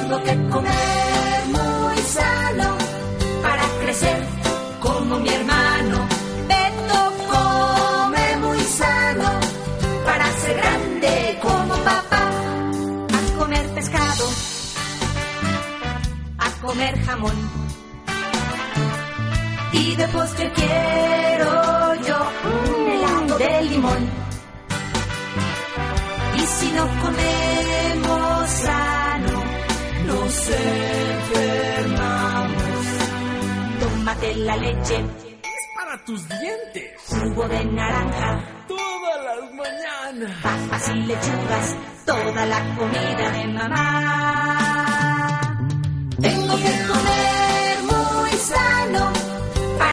Tengo que comer muy sano para crecer como mi hermano. Beto come muy sano para ser grande como papá. A comer pescado, a comer jamón, y de postre quiero yo un helado de limón. Y si no comemos sano, nos enfermamos. Tómate la leche, es para tus dientes. Jugo de naranja, todas las mañanas. Papas y lechugas, toda la comida de mamá. Tengo que comer